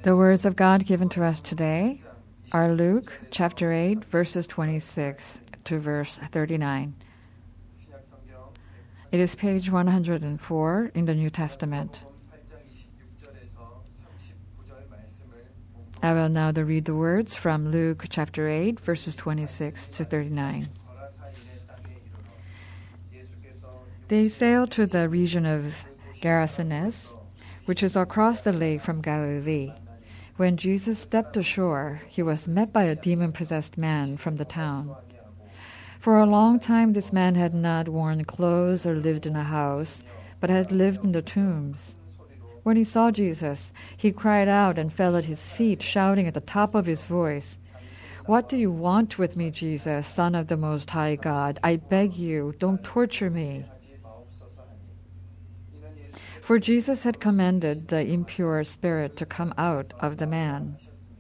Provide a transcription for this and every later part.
The words of God given to us today are Luke chapter 8, verses 26 to verse 39. It is page 104 in the New Testament. I will now read the words from Luke chapter 8, verses 26 to 39. They sailed to the region of Gerasenes, which is across the lake from Galilee. When Jesus stepped ashore, he was met by a demon-possessed man from the town. For a long time this man had not worn clothes or lived in a house, but had lived in the tombs. When he saw Jesus, he cried out and fell at his feet, shouting at the top of his voice, "What do you want with me, Jesus, Son of the Most High God? I beg you, don't torture me." For Jesus had commanded the impure spirit to come out of the man.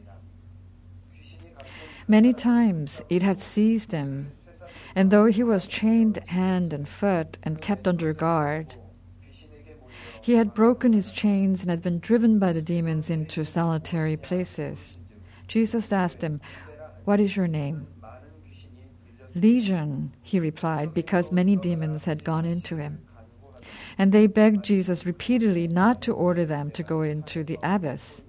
Many times it had seized him, and though he was chained hand and foot and kept under guard, he had broken his chains and had been driven by the demons into solitary places. Jesus asked him, "What is your name?" "Legion," he replied, because many demons had gone into him. And they begged Jesus repeatedly not to order them to go into the abyss.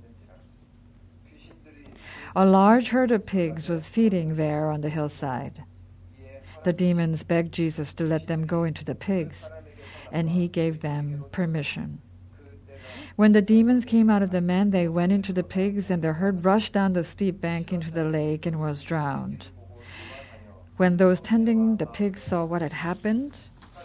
A large herd of pigs was feeding there on the hillside. The demons begged Jesus to let them go into the pigs, and he gave them permission. When the demons came out of the men, they went into the pigs, and the herd rushed down the steep bank into the lake and was drowned. When those tending the pigs saw what had happened,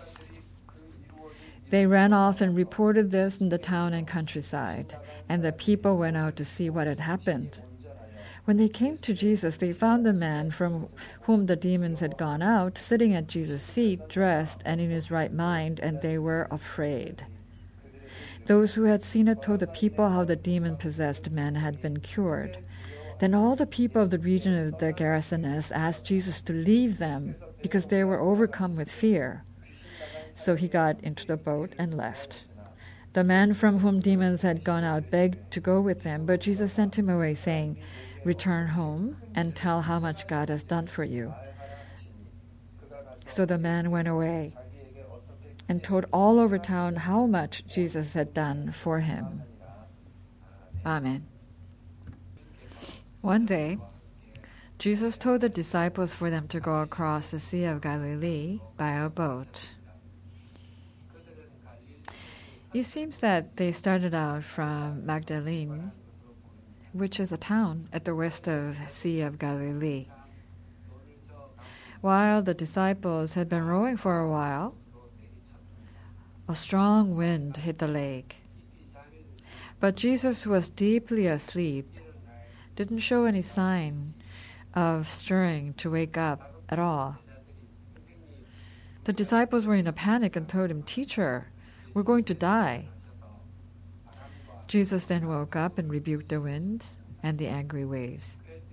they ran off and reported this in the town and countryside, and the people went out to see what had happened. When they came to Jesus, they found the man from whom the demons had gone out sitting at Jesus' feet, dressed and in his right mind, and they were afraid. Those who had seen it told the people how the demon-possessed man had been cured. Then all the people of the region of the Gerasenes asked Jesus to leave them because they were overcome with fear. So he got into the boat and left. The man from whom demons had gone out begged to go with them, but Jesus sent him away, saying, "Return home and tell how much God has done for you." So the man went away and told all over town how much Jesus had done for him. Amen. One day, Jesus told the disciples for them to go across the Sea of Galilee by a boat. It seems that they started out from Magdalene, which is a town at the west of Sea of Galilee. While the disciples had been rowing for a while, a strong wind hit the lake. But Jesus, who was deeply asleep, didn't show any sign of stirring to wake up at all. The disciples were in a panic and told him, "Teacher, we're going to die." Jesus then woke up and rebuked the wind and the angry waves.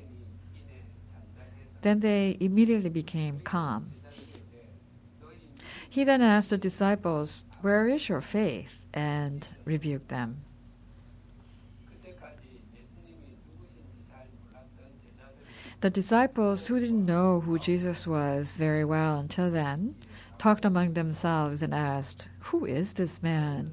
Then they immediately became calm. He then asked the disciples, "Where is your faith?" and rebuked them. The disciples, who didn't know who Jesus was very well until then, talked among themselves and asked, "Who is this man?"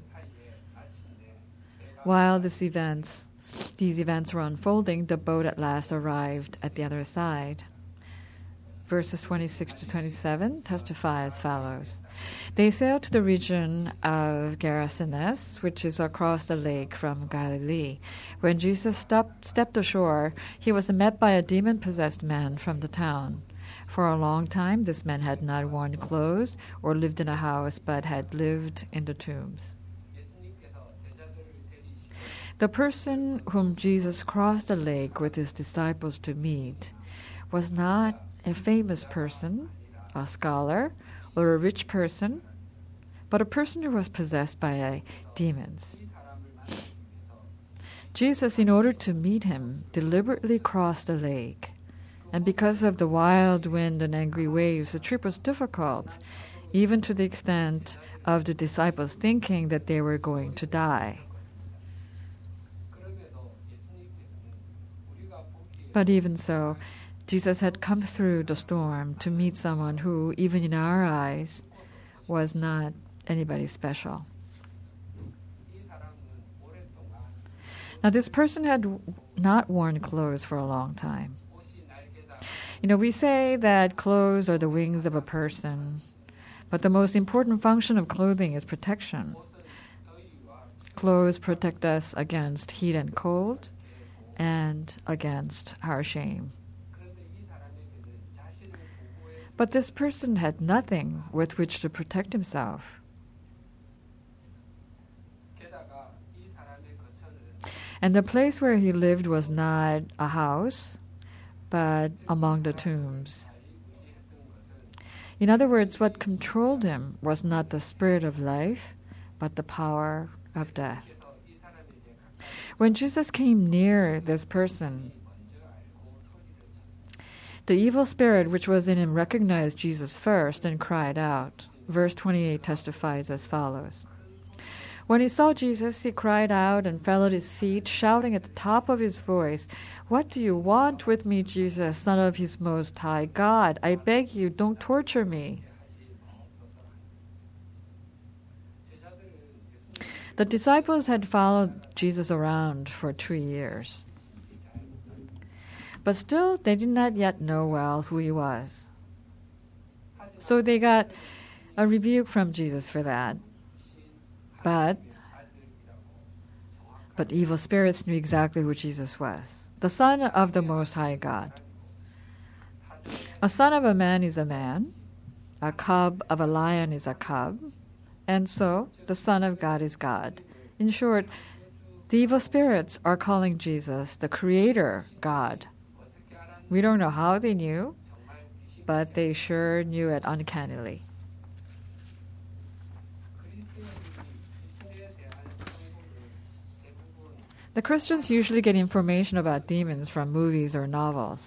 While these events were unfolding, the boat at last arrived at the other side. Verses 26 to 27 testify as follows. They sailed to the region of Gerasenes, which is across the lake from Galilee. When Jesus stepped ashore, he was met by a demon-possessed man from the town. For a long time, this man had not worn clothes or lived in a house, but had lived in the tombs. The person whom Jesus crossed the lake with his disciples to meet was not a famous person, a scholar, or a rich person, but a person who was possessed by demons. Jesus, in order to meet him, deliberately crossed the lake. And because of the wild wind and angry waves, the trip was difficult, even to the extent of the disciples thinking that they were going to die. But even so, Jesus had come through the storm to meet someone who, even in our eyes, was not anybody special. Now, this person had not worn clothes for a long time. We say that clothes are the wings of a person, but the most important function of clothing is protection. Clothes protect us against heat and cold and against our shame. But this person had nothing with which to protect himself. And the place where he lived was not a house, but among the tombs. In other words, what controlled him was not the spirit of life, but the power of death. When Jesus came near this person, the evil spirit which was in him recognized Jesus first and cried out. Verse 28 testifies as follows. When he saw Jesus, he cried out and fell at his feet, shouting at the top of his voice, "What do you want with me, Jesus, Son of his Most High God? I beg you, don't torture me." The disciples had followed Jesus around for 3 years. But still, they did not yet know well who he was. So they got a rebuke from Jesus for that. But evil spirits knew exactly who Jesus was, the Son of the Most High God. A son of a man is a man, a cub of a lion is a cub, and so the Son of God is God. In short, the evil spirits are calling Jesus the Creator God. We don't know how they knew, but they sure knew it uncannily. The Christians usually get information about demons from movies or novels.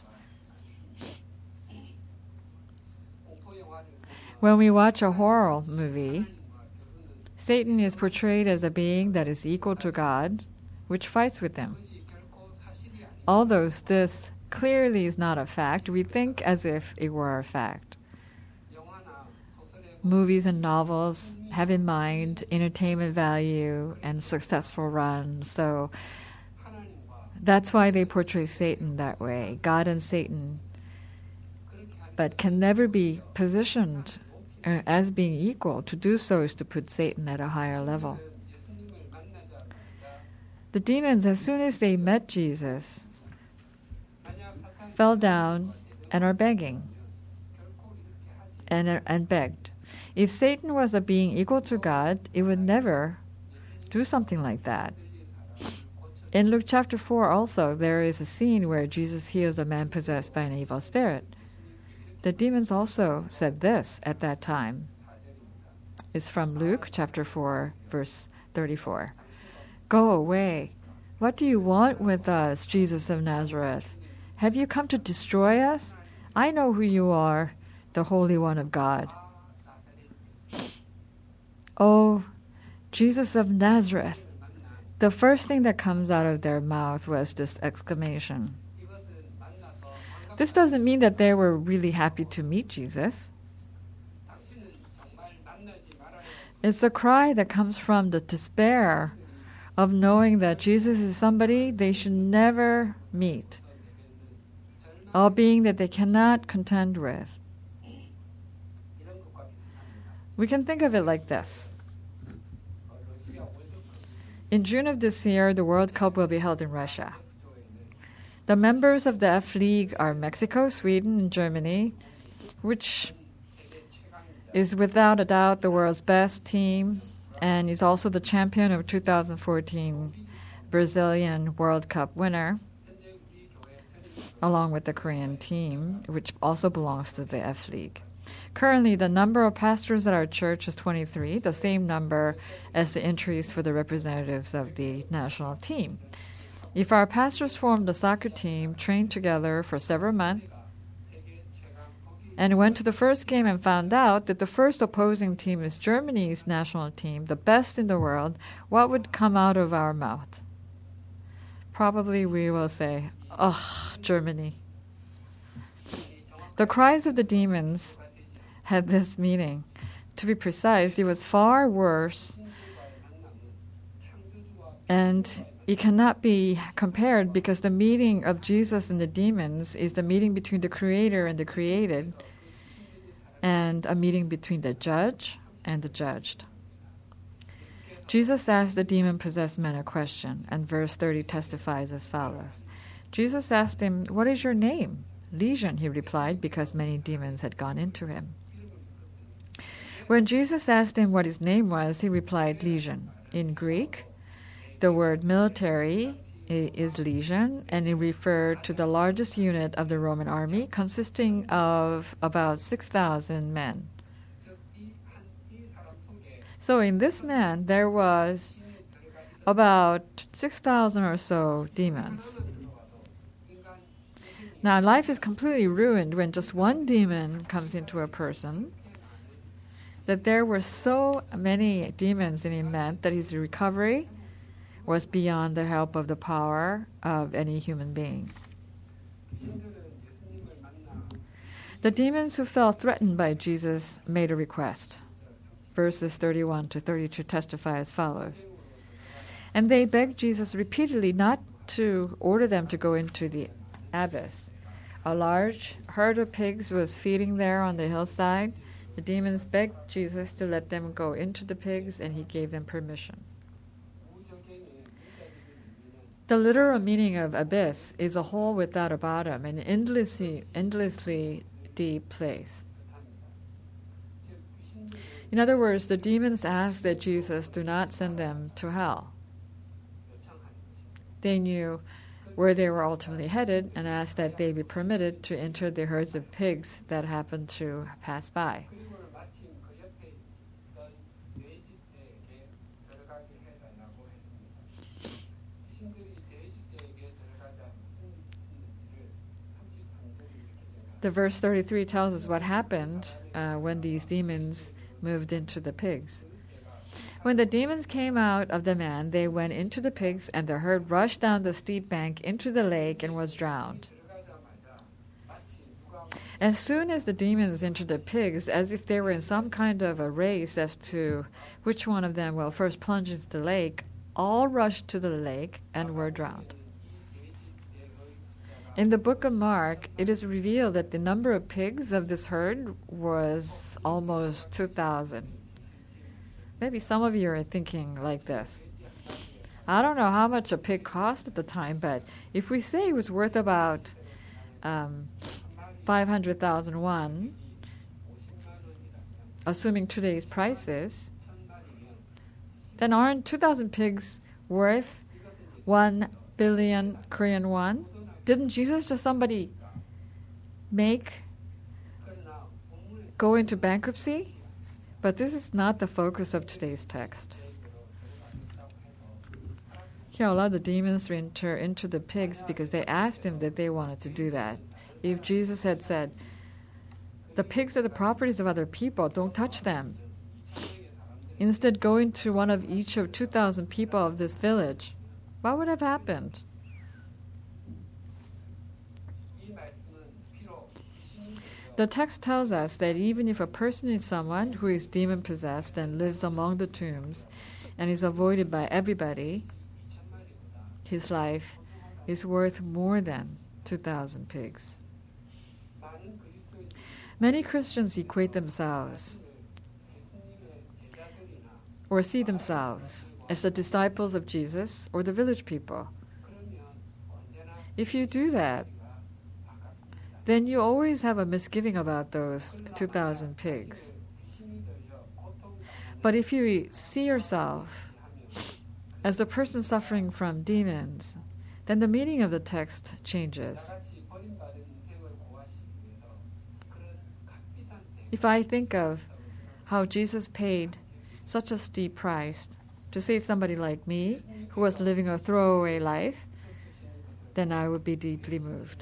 When we watch a horror movie, Satan is portrayed as a being that is equal to God, which fights with him. Although this clearly is not a fact, we think as if it were a fact. Movies and novels have in mind entertainment value and successful run, so that's why they portray Satan that way, God and Satan, but can never be positioned as being equal. To do so is to put Satan at a higher level. The demons, as soon as they met Jesus, fell down and are begging and begged. If Satan was a being equal to God, it would never do something like that. In Luke chapter 4 also, there is a scene where Jesus heals a man possessed by an evil spirit. The demons also said this at that time. It's from Luke chapter 4, verse 34. "Go away. What do you want with us, Jesus of Nazareth? Have you come to destroy us? I know who you are, the Holy One of God." Oh, Jesus of Nazareth. The first thing that comes out of their mouth was this exclamation. This doesn't mean that they were really happy to meet Jesus. It's a cry that comes from the despair of knowing that Jesus is somebody they should never meet, a being that they cannot contend with. We can think of it like this. In June of this year, the World Cup will be held in Russia. The members of the F League are Mexico, Sweden, and Germany, which is without a doubt the world's best team and is also the champion of 2014 Brazilian World Cup winner, along with the Korean team, which also belongs to the F League. Currently, the number of pastors at our church is 23, the same number as the entries for the representatives of the national team. If our pastors formed a soccer team, trained together for several months, and went to the first game and found out that the first opposing team is Germany's national team, the best in the world, what would come out of our mouth? probably we will say, "Oh, Germany." The cries of the demons had this meaning. To be precise, it was far worse, and it cannot be compared because the meeting of Jesus and the demons is the meeting between the Creator and the created, and a meeting between the judge and the judged. Jesus asked the demon-possessed man a question, and verse 30 testifies as follows. Jesus asked him, "What is your name?" "Legion," he replied, because many demons had gone into him. When Jesus asked him what his name was, he replied, "Legion." In Greek, the word military is legion, and it referred to the largest unit of the Roman army, consisting of about 6,000 men. So in this man, there was about 6,000 or so demons. Now, life is completely ruined when just one demon comes into a person. That there were so many demons in him meant that his recovery was beyond the help of the power of any human being. The demons who felt threatened by Jesus made a request. Verses 31 to 32 testify as follows. And they begged Jesus repeatedly not to order them to go into the abyss. A large herd of pigs was feeding there on the hillside. The demons begged Jesus to let them go into the pigs, and he gave them permission. The literal meaning of abyss is a hole without a bottom, an endlessly deep place. In other words, the demons asked that Jesus do not send them to hell. They knew where they were ultimately headed and asked that they be permitted to enter the herds of pigs that happened to pass by. The verse 33 tells us what happened when these demons moved into the pigs. When the demons came out of the man, they went into the pigs, and the herd rushed down the steep bank into the lake and was drowned. As soon as the demons entered the pigs, as if they were in some kind of a race as to which one of them will first plunge into the lake, all rushed to the lake and were drowned. In the book of Mark, it is revealed that the number of pigs of this herd was almost 2,000. Maybe some of you are thinking like this. I don't know how much a pig cost at the time, but if we say it was worth about 500,000 won, assuming today's prices, then aren't 2,000 pigs worth 1 billion Korean won? Didn't Jesus just somebody go into bankruptcy? But this is not the focus of today's text. He allowed the demons to enter into the pigs because they asked him that they wanted to do that. If Jesus had said, "The pigs are the properties of other people, don't touch them," instead go into one of each of 2,000 people of this village, what would have happened? The text tells us that even if a person is someone who is demon-possessed and lives among the tombs and is avoided by everybody, his life is worth more than 2,000 pigs. Many Christians equate themselves or see themselves as the disciples of Jesus or the village people. If you do that, then you always have a misgiving about those 2,000 pigs. But if you see yourself as a person suffering from demons, then the meaning of the text changes. If I think of how Jesus paid such a steep price to save somebody like me who was living a throwaway life, then I would be deeply moved.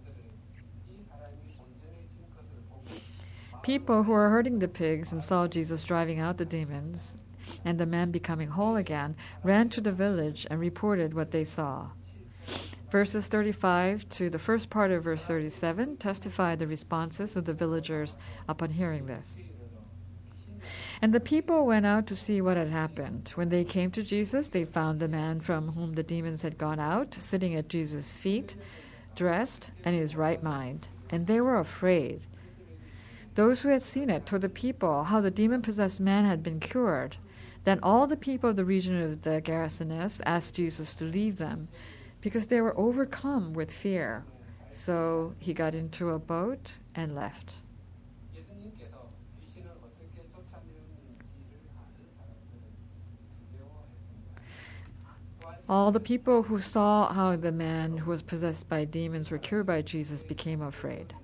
People who were herding the pigs and saw Jesus driving out the demons and the man becoming whole again ran to the village and reported what they saw. Verses 35 to the first part of verse 37 testify the responses of the villagers upon hearing this. And the people went out to see what had happened. When they came to Jesus, they found the man from whom the demons had gone out, sitting at Jesus' feet, dressed and in his right mind. And they were afraid. Those who had seen it told the people how the demon-possessed man had been cured. Then all the people of the region of the Gerasenes asked Jesus to leave them, because they were overcome with fear. So he got into a boat and left. All the people who saw how the man who was possessed by demons were cured by Jesus became afraid.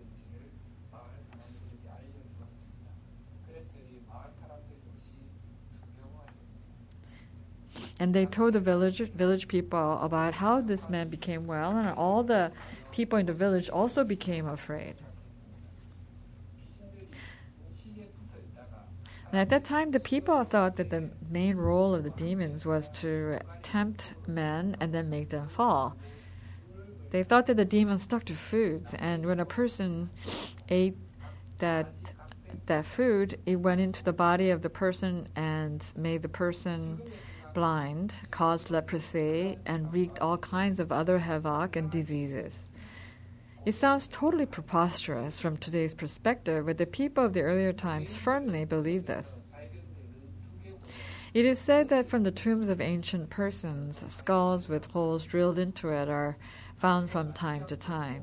And they told the village people about how this man became well, and all the people in the village also became afraid. And at that time, the people thought that the main role of the demons was to tempt men and then make them fall. They thought that the demons stuck to foods, and when a person ate that food, it went into the body of the person and made the person blind, caused leprosy, and wreaked all kinds of other havoc and diseases. It sounds totally preposterous from today's perspective, but the people of the earlier times firmly believed this. It is said that from the tombs of ancient persons, skulls with holes drilled into it are found from time to time.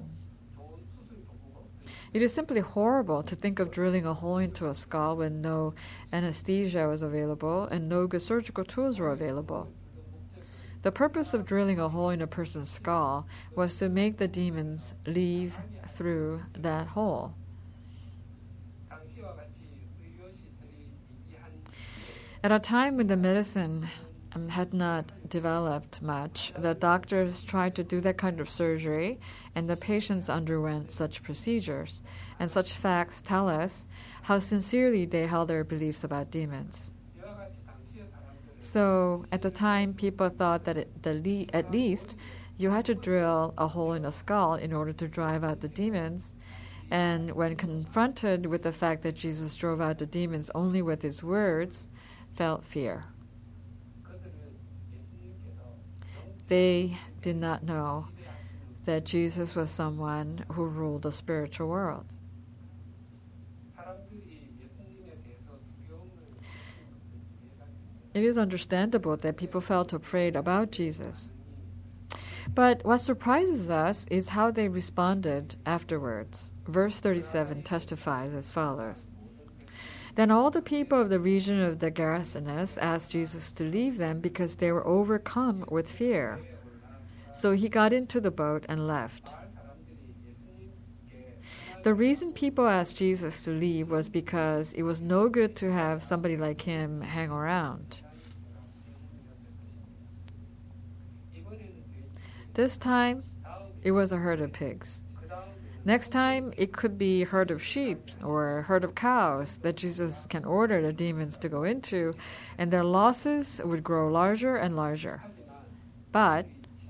It is simply horrible to think of drilling a hole into a skull when no anesthesia was available and no good surgical tools were available. The purpose of drilling a hole in a person's skull was to make the demons leave through that hole. At a time when the medicine had not developed much, the doctors tried to do that kind of surgery, and the patients underwent such procedures. And such facts tell us how sincerely they held their beliefs about demons. So at the time, people thought that at least you had to drill a hole in a skull in order to drive out the demons. And when confronted with the fact that Jesus drove out the demons only with his words, felt fear. They did not know that Jesus was someone who ruled the spiritual world. It is understandable that people felt afraid about Jesus. But what surprises us is how they responded afterwards. Verse 37 testifies as follows. Then all the people of the region of the Gerasenes asked Jesus to leave them because they were overcome with fear. So he got into the boat and left. The reason people asked Jesus to leave was because it was no good to have somebody like him hang around. This time, it was a herd of pigs. Next time, it could be a herd of sheep or a herd of cows that Jesus can order the demons to go into, and their losses would grow larger and larger. But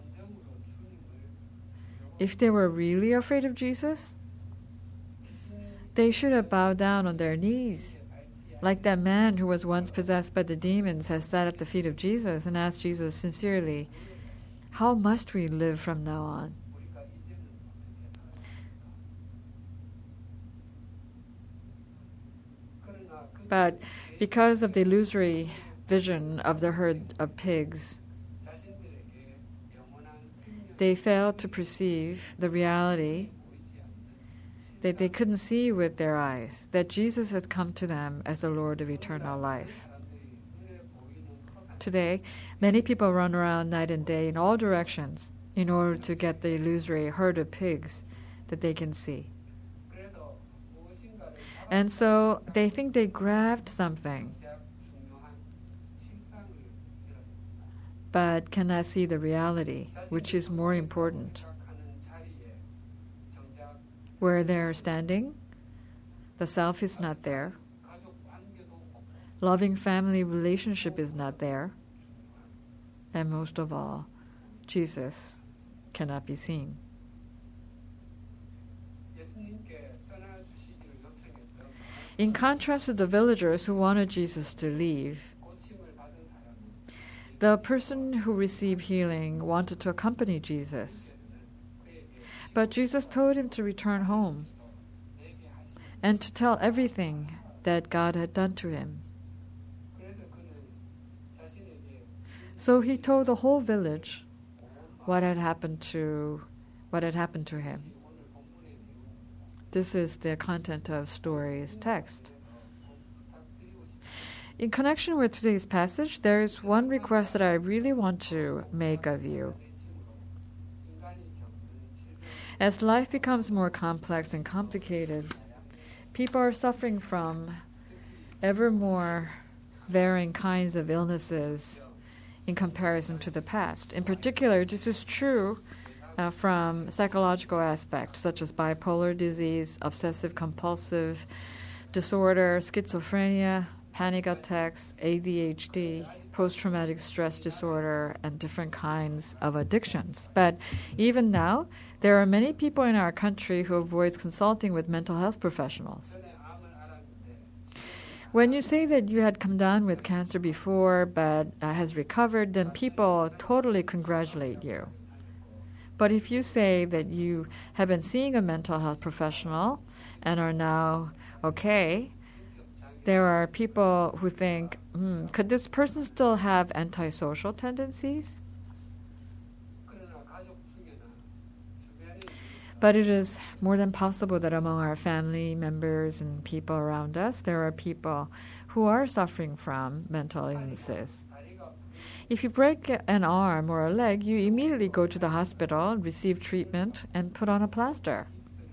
if they were really afraid of Jesus, they should have bowed down on their knees, like that man who was once possessed by the demons has sat at the feet of Jesus and asked Jesus sincerely, "How must we live from now on?" But because of the illusory vision of the herd of pigs, they failed to perceive the reality that they couldn't see with their eyes, that Jesus had come to them as the Lord of eternal life. Today, many people run around night and day in all directions in order to get the illusory herd of pigs that they can see. And so they think they grabbed something, but cannot see the reality, which is more important. Where they're standing, the self is not there. Loving family relationship is not there. And most of all, Jesus cannot be seen. In contrast to the villagers who wanted Jesus to leave, the person who received healing wanted to accompany Jesus. But Jesus told him to return home and to tell everything that God had done to him. So he told the whole village what had happened to him. This is the content of story's text. In connection with today's passage, there is one request that I really want to make of you. As life becomes more complex and complicated, people are suffering from ever more varying kinds of illnesses in comparison to the past. In particular, this is true from psychological aspects, such as bipolar disease, obsessive-compulsive disorder, schizophrenia, panic attacks, ADHD, post-traumatic stress disorder, and different kinds of addictions. But even now, there are many people in our country who avoid consulting with mental health professionals. When you say that you had come down with cancer before but has recovered, then people totally congratulate you. But if you say that you have been seeing a mental health professional and are now okay, there are people who think, could this person still have antisocial tendencies? But it is more than possible that among our family members and people around us, there are people who are suffering from mental illnesses. If you break an arm or a leg, you immediately go to the hospital, receive treatment, and put on a plaster.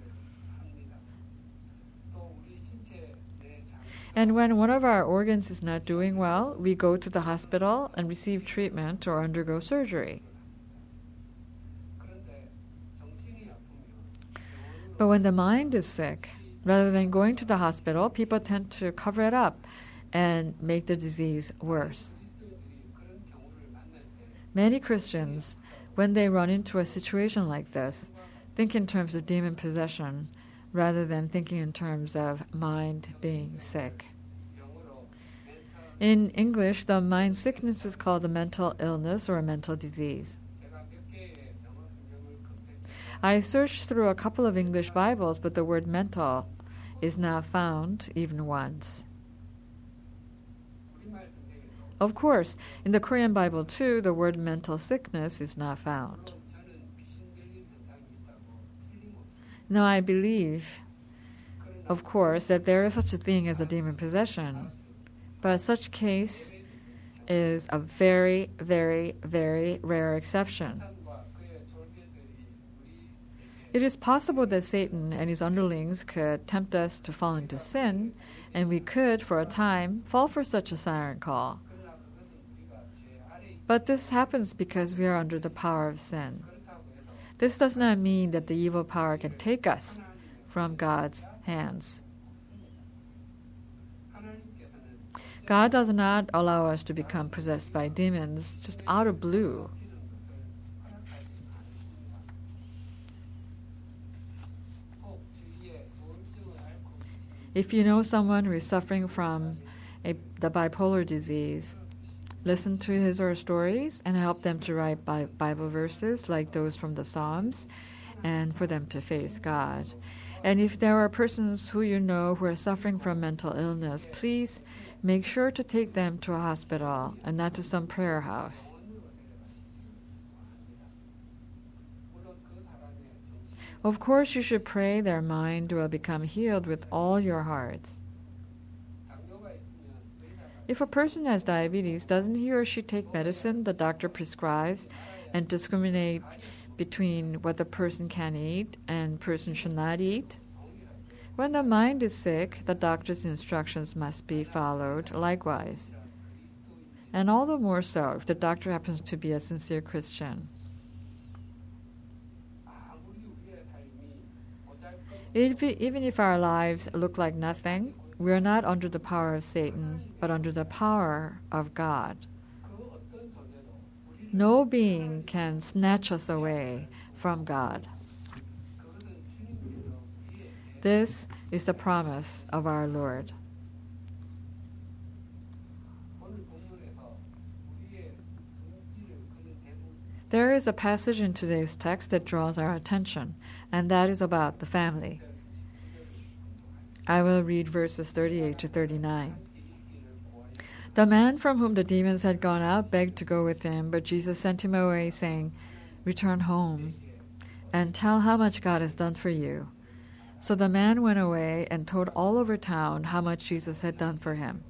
And when one of our organs is not doing well, we go to the hospital and receive treatment or undergo surgery. But when the mind is sick, rather than going to the hospital, people tend to cover it up and make the disease worse. Many Christians, when they run into a situation like this, think in terms of demon possession rather than thinking in terms of mind being sick. In English, the mind sickness is called a mental illness or a mental disease. I searched through a couple of English Bibles, but the word mental is not found even once. Of course, in the Korean Bible too, the word mental sickness is not found. Now I believe, of course, that there is such a thing as a demon possession, but such case is a very, very, very rare exception. It is possible that Satan and his underlings could tempt us to fall into sin, and we could, for a time, fall for such a siren call. But this happens because we are under the power of sin. This does not mean that the evil power can take us from God's hands. God does not allow us to become possessed by demons just out of blue. If you know someone who is suffering from the bipolar disease, listen to his or her stories and help them to write Bible verses like those from the Psalms and for them to face God. And if there are persons who you know who are suffering from mental illness, please make sure to take them to a hospital and not to some prayer house. Of course, you should pray their mind will become healed with all your hearts. If a person has diabetes, doesn't he or she take medicine the doctor prescribes and discriminate between what the person can eat and person should not eat? When the mind is sick, the doctor's instructions must be followed likewise. And all the more so if the doctor happens to be a sincere Christian. Even if our lives look like nothing, we are not under the power of Satan, but under the power of God. No being can snatch us away from God. This is the promise of our Lord. There is a passage in today's text that draws our attention, and that is about the family. I will read verses 38 to 39. The man from whom the demons had gone out begged to go with him, but Jesus sent him away, saying, "Return home and tell how much God has done for you." So the man went away and told all over town how much Jesus had done for him.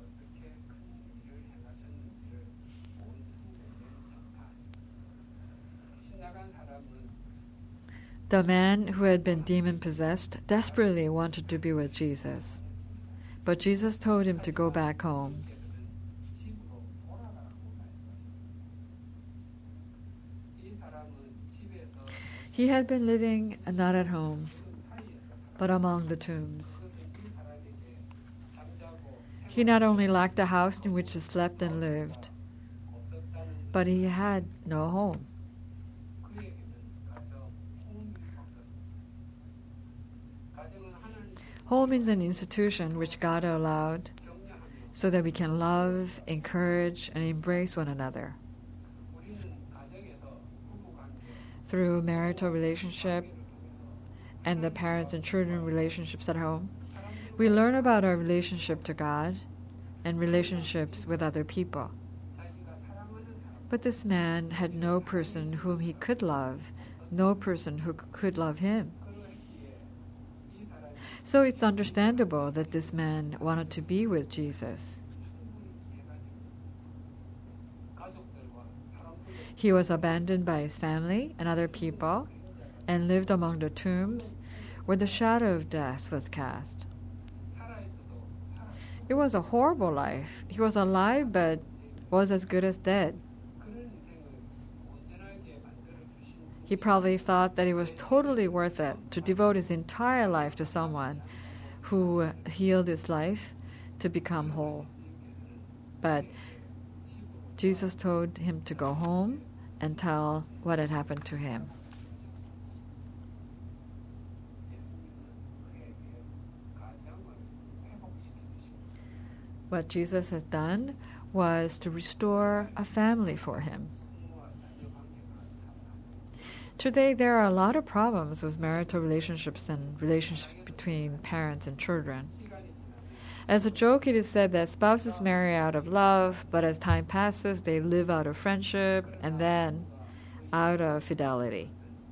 The man who had been demon-possessed desperately wanted to be with Jesus, but Jesus told him to go back home. He had been living not at home, but among the tombs. He not only lacked a house in which he slept and lived, but he had no home. Home is an institution which God allowed so that we can love, encourage, and embrace one another. Through marital relationship and the parents and children relationships at home, we learn about our relationship to God and relationships with other people. But this man had no person whom he could love, no person who could love him. So it's understandable that this man wanted to be with Jesus. He was abandoned by his family and other people and lived among the tombs where the shadow of death was cast. It was a horrible life. He was alive but was as good as dead. He probably thought that it was totally worth it to devote his entire life to someone who healed his life to become whole. But Jesus told him to go home and tell what had happened to him. What Jesus has done was to restore a family for him. Today, there are a lot of problems with marital relationships and relationships between parents and children. As a joke, it is said that spouses marry out of love, but as time passes, they live out of friendship and then out of fidelity.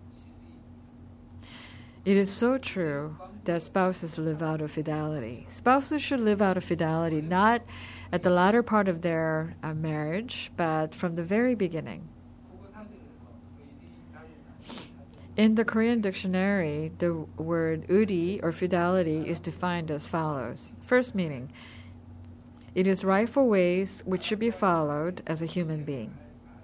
It is so true that spouses live out of fidelity. Spouses should live out of fidelity not at the latter part of their marriage, but from the very beginning. In the Korean dictionary, the word uri, or fidelity, is defined as follows. First meaning, it is rightful ways which should be followed as a human being.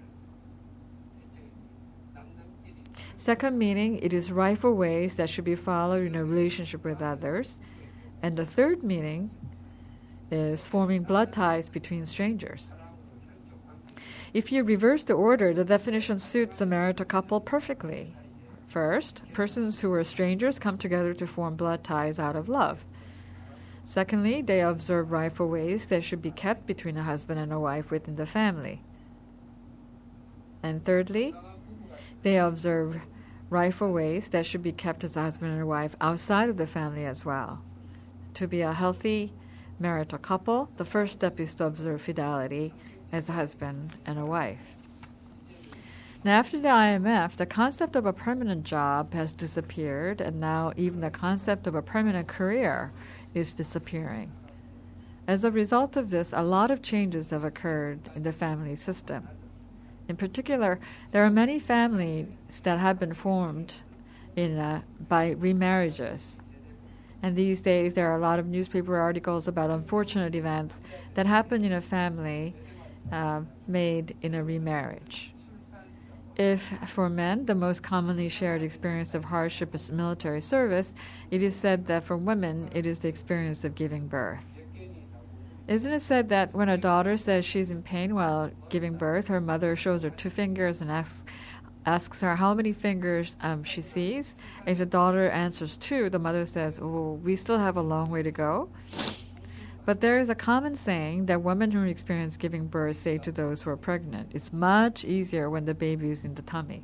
Second meaning, it is rightful ways that should be followed in a relationship with others. And the third meaning is forming blood ties between strangers. If you reverse the order, the definition suits the marital couple perfectly. First, persons who are strangers come together to form blood ties out of love. Secondly, they observe rightful ways that should be kept between a husband and a wife within the family. And thirdly, they observe rightful ways that should be kept as a husband and a wife outside of the family as well. To be a healthy marital couple, the first step is to observe fidelity as a husband and a wife. Now, after the IMF, the concept of a permanent job has disappeared, and now even the concept of a permanent career is disappearing. As a result of this, a lot of changes have occurred in the family system. In particular, there are many families that have been formed by remarriages. And these days, there are a lot of newspaper articles about unfortunate events that happen in a family made in a remarriage. If for men, the most commonly shared experience of hardship is military service, it is said that for women, it is the experience of giving birth. Isn't it said that when a daughter says she's in pain while giving birth, her mother shows her 2 fingers and asks her how many fingers she sees? If the daughter answers 2, the mother says, "Oh, we still have a long way to go." But there is a common saying that women who experience giving birth say to those who are pregnant, "It's much easier when the baby is in the tummy."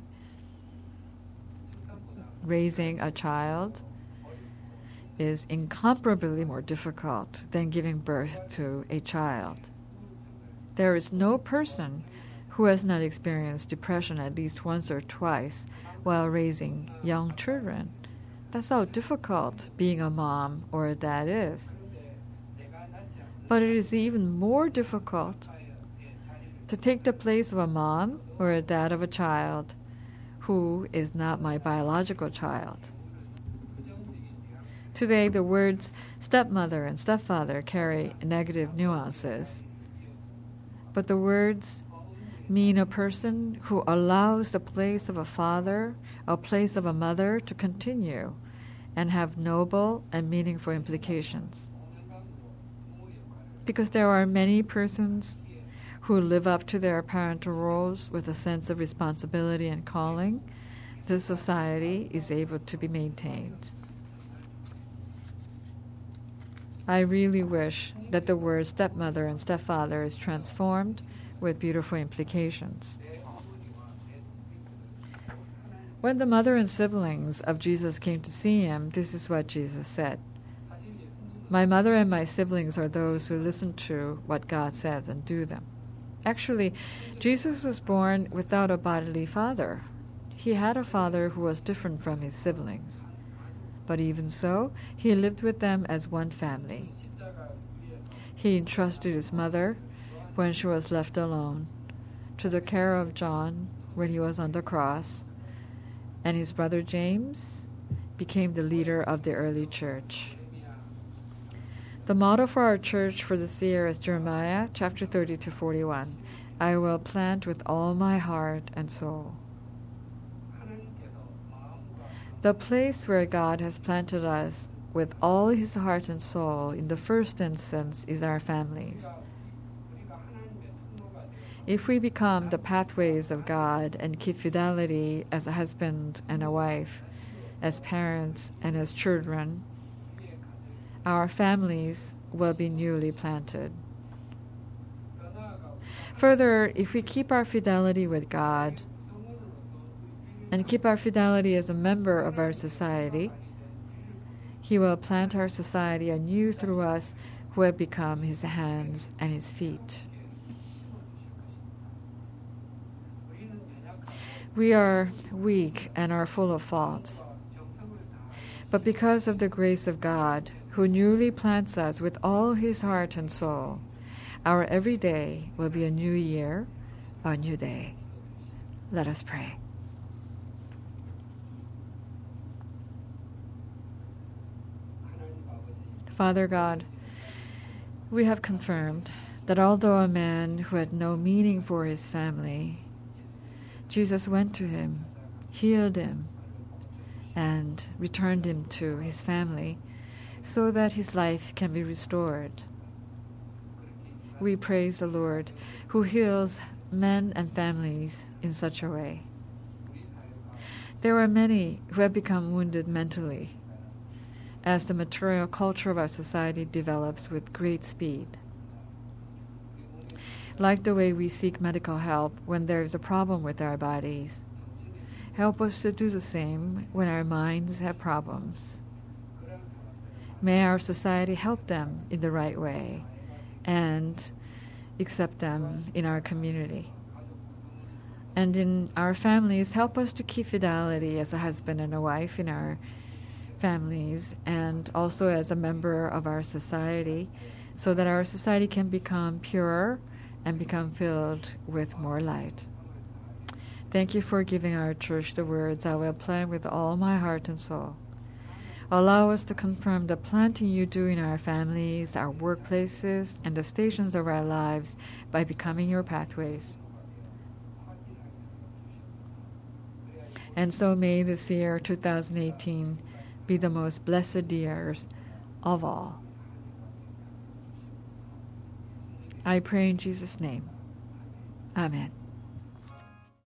Raising a child is incomparably more difficult than giving birth to a child. There is no person who has not experienced depression at least once or twice while raising young children. That's how difficult being a mom or a dad is. But it is even more difficult to take the place of a mom or a dad of a child who is not my biological child. Today, the words stepmother and stepfather carry negative nuances, but the words mean a person who allows the place of a father, a place of a mother to continue and have noble and meaningful implications. Because there are many persons who live up to their parental roles with a sense of responsibility and calling, this society is able to be maintained. I really wish that the word stepmother and stepfather is transformed with beautiful implications. When the mother and siblings of Jesus came to see him, this is what Jesus said. "My mother and my siblings are those who listen to what God says and do them." Actually, Jesus was born without a bodily father. He had a father who was different from his siblings. But even so, he lived with them as one family. He entrusted his mother, when she was left alone, to the care of John when he was on the cross, and his brother James became the leader of the early church. The motto for our church for this year is Jeremiah chapter 30-41. "I will plant with all my heart and soul." The place where God has planted us with all his heart and soul in the first instance is our families. If we become the pathways of God and keep fidelity as a husband and a wife, as parents and as children, our families will be newly planted. Further, if we keep our fidelity with God and keep our fidelity as a member of our society, he will plant our society anew through us who have become his hands and his feet. We are weak and are full of faults. But because of the grace of God, who newly plants us with all his heart and soul, our every day will be a new year, a new day. Let us pray. Father God, we have confirmed that although a man who had no meaning for his family, Jesus went to him, healed him, and returned him to his family so that his life can be restored. We praise the Lord who heals men and families in such a way. There are many who have become wounded mentally as the material culture of our society develops with great speed. Like the way we seek medical help when there is a problem with our bodies, help us to do the same when our minds have problems. May our society help them in the right way and accept them in our community. And in our families, help us to keep fidelity as a husband and a wife in our families and also as a member of our society so that our society can become purer and become filled with more light. Thank you for giving our church the words, "I will plant with all my heart and soul." Allow us to confirm the planting you do in our families, our workplaces, and the stations of our lives by becoming your pathways. And so may this year, 2018, be the most blessed years of all. I pray in Jesus' name. Amen.